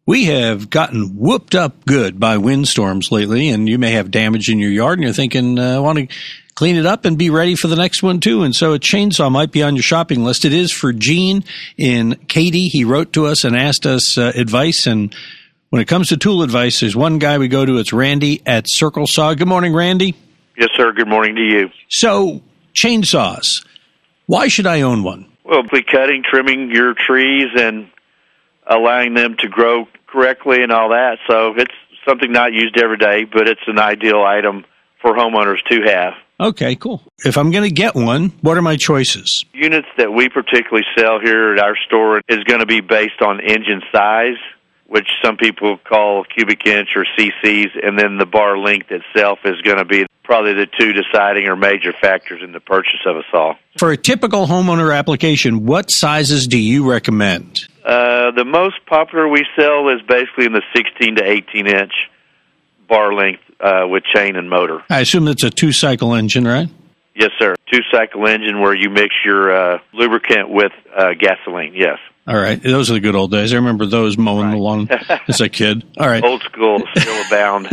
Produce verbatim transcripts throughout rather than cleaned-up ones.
We have gotten whooped up good by windstorms lately, and you may have damage in your yard, and you're thinking, uh, I want to clean it up and be ready for the next one, too. And so a chainsaw might be on your shopping list. It is for Gene in Katy. He wrote to us and asked us uh, advice, and when it comes to tool advice, there's one guy we go to. It's Randy at Circle Saw. Good morning, Randy. Yes, sir. Good morning to you. So, chainsaws. Why should I own one? Well, be cutting, trimming your trees, and allowing them to grow correctly and all that. So it's something not used every day, but it's an ideal item for homeowners to have. Okay, cool. If I'm going to get one, what are my choices? Units that we particularly sell here at our store is going to be based on engine size, which some people call cubic inch or C Cs, and then the bar length itself is going to be probably the two deciding or major factors in the purchase of a saw. For a typical homeowner application, what sizes do you recommend? Uh, the most popular we sell is basically in the sixteen to eighteen inch bar length uh, with chain and motor. I assume it's a two-cycle engine, right? Yes, sir. Two-cycle engine where you mix your uh, lubricant with uh, gasoline, yes. All right. Those are the good old days. I remember those mowing the lawn as a kid. All right. Old school still abound.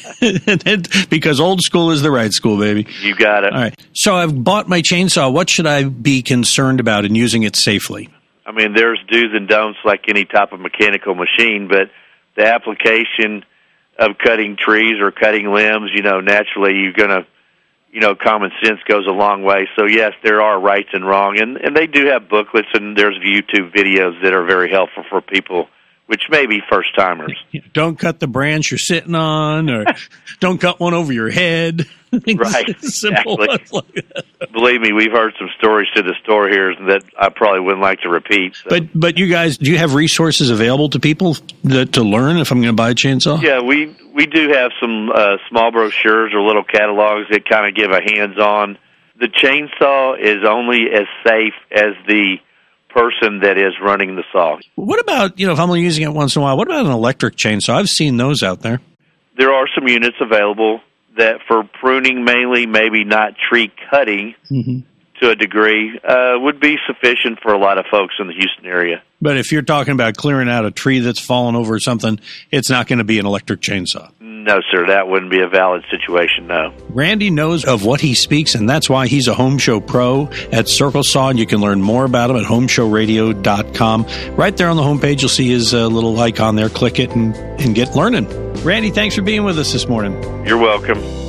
Because old school is the right school, baby. You got it. All right. So I've bought my chainsaw. What should I be concerned about in using it safely? I mean, there's do's and don'ts like any type of mechanical machine, but the application of cutting trees or cutting limbs, you know, naturally you're going to, you know, common sense goes a long way. So, yes, there are rights and wrong, and, and they do have booklets, and there's YouTube videos that are very helpful for people, which may be first-timers. Don't cut the branch you're sitting on, or don't cut one over your head. Right, Simple exactly. Like Believe me, we've heard some stories to the store here that I probably wouldn't like to repeat. So. But but you guys, do you have resources available to people that, to learn if I'm going to buy a chainsaw? Yeah, we, we do have some uh, small brochures or little catalogs that kind of give a hands-on. The chainsaw is only as safe as the person that is running the saw. What about, you know, if I'm only using it once in a while, what about an electric chainsaw? I've seen those out there. There are some units available that for pruning mainly, maybe not tree cutting mm-hmm. to a degree, uh, would be sufficient for a lot of folks in the Houston area. But if you're talking about clearing out a tree that's fallen over or something, it's not going to be an electric chainsaw. No, sir, that wouldn't be a valid situation, no. Randy knows of what he speaks, and that's why he's a Home Show Pro at Circle Saw, and you can learn more about him at home show radio dot com. Right there on the homepage, you'll see his uh, little icon there. Click it and, and get learning. Randy, thanks for being with us this morning. You're welcome.